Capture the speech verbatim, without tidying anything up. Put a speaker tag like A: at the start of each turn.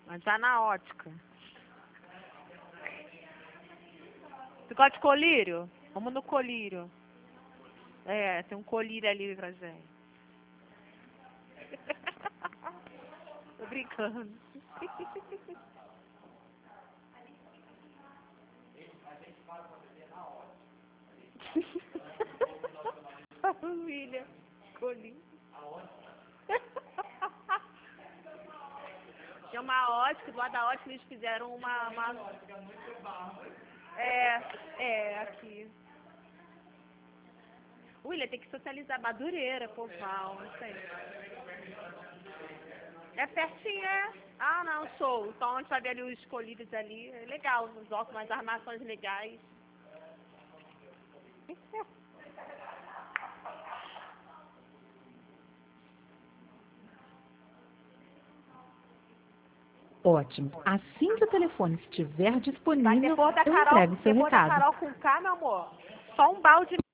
A: Mas já na ótica. Você gosta de colírio? Vamos no colírio. É, tem um colírio ali pra gente. Tô brincando. William, colírio. Tem uma ótica, do lado da ótica eles fizeram uma, uma... É, é, aqui. William, tem que socializar Madureira, Poval, não sei. É pertinho, é? Ah, não, show. Então a gente vai ver ali os colírios ali. É legal, os óculos, umas armações legais.
B: Ótimo. Assim que o telefone estiver
A: Vai
B: disponível,
A: depois da
B: eu
A: Carol,
B: entrego o seu
A: depois da
B: recado.
A: Carol com K, meu amor. Só um balde